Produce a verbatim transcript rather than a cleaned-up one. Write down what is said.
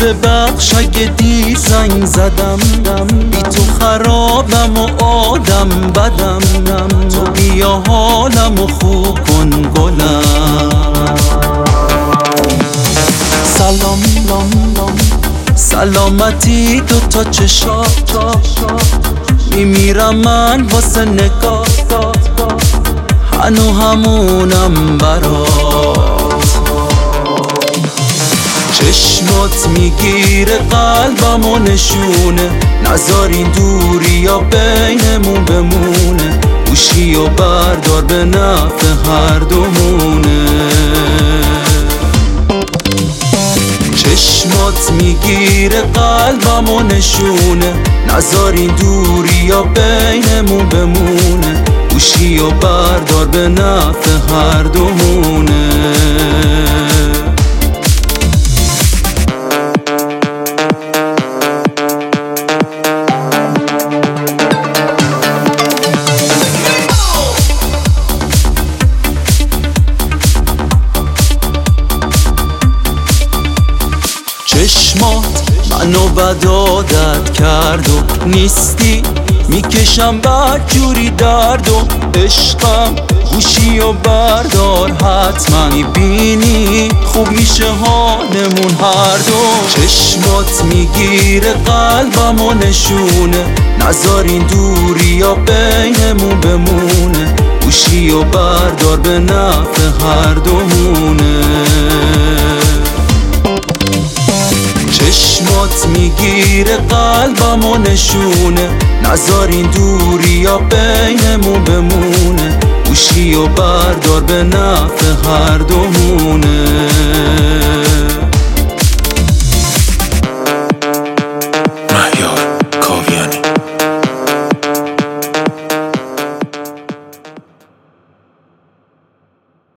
ببخش اگه دیر زنگ زدم، بی تو خرابم و آدم بدم. تو بیا حالم و خوب کن گلم. سلام سلامتی دو تا چشات، میمیرم من واسه نگاه، هنو همونم برات. چشمات میگیره قلبم و نشونه، نذار این دوری یا بینمون بمونه. گوشی و بردار به نفع هر دومونه. چشمات میگیره قلبم و نشونه، نذار این دوری یا بینمون بمونه. گوشی و بردار به نفع هر دومونه. چشمات منو بد عادت کرد و نیستی، میکشم بدجوری درد و عشقم. گوشی و بردار حتما میبینی خوب میشه حالمون هر دو. چشمات میگیره قلبم و نشونه، نذار این دوری یا بینمون بمونه. گوشی و بردار به نفع هر دومونه. چشمات میگیره قلبم و نشونه، نذار این دوری یا بینمون بمونه. گوشی و بردار به نفع هر دومونه.